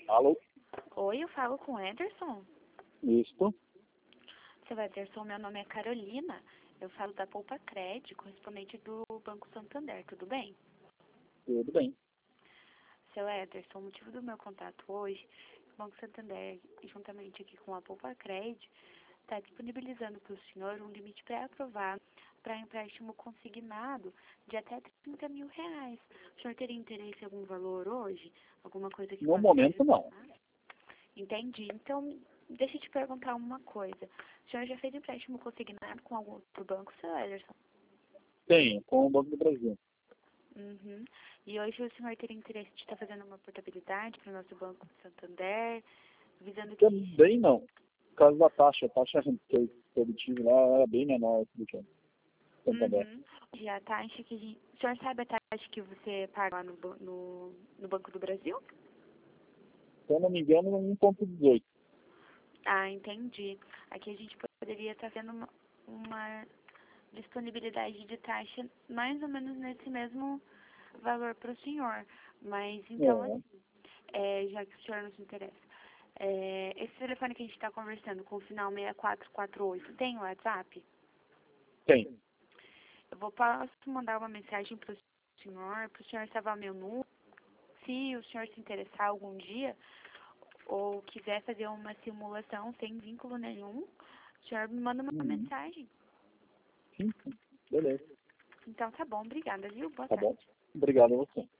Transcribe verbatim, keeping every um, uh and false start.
Alô? Oi, eu falo com o Ederson. Isso. Seu Ederson, meu nome é Carolina. Eu falo da Poupa Cred, correspondente do Banco Santander, tudo bem? Tudo bem. Seu Ederson, o motivo do meu contato hoje, o Banco Santander, juntamente aqui com a Poupa Cred, está disponibilizando para o senhor um limite pré-aprovado para empréstimo consignado de até trinta mil reais. O senhor teria interesse em algum valor hoje? Alguma coisa que No possa momento, ser? não. Entendi. Então, deixa eu te perguntar uma coisa. O senhor já fez empréstimo consignado com algum outro banco, seu Ederson? Tenho, com o Banco do Brasil. Uhum. E hoje o senhor teria interesse de estar fazendo uma portabilidade para o nosso Banco do Santander, visando que... Também não. Por causa da taxa. A taxa que eu que eu obtive lá era bem menor do que o Santander. Uhum. E a taxa que a gente... O senhor sabe a taxa que você paga lá no, ba- no, no Banco do Brasil? Se eu não me engano, um ponto dezoito. Ah, entendi. Aqui a gente poderia estar vendo uma, uma disponibilidade de taxa mais ou menos nesse mesmo valor para o senhor. Mas, então, É, assim, é, já que o senhor não se interessa, é, esse telefone que a gente está conversando com o final seis quatro quatro oito tem o WhatsApp? tem. Eu vou posso mandar uma mensagem para o senhor, para o senhor salvar meu número. Se o senhor se interessar algum dia ou quiser fazer uma simulação sem vínculo nenhum, o senhor me manda uma Uhum. mensagem. Sim, sim. Beleza. Então tá bom, obrigada, viu? Boa Tá tarde. bom. Obrigado a você.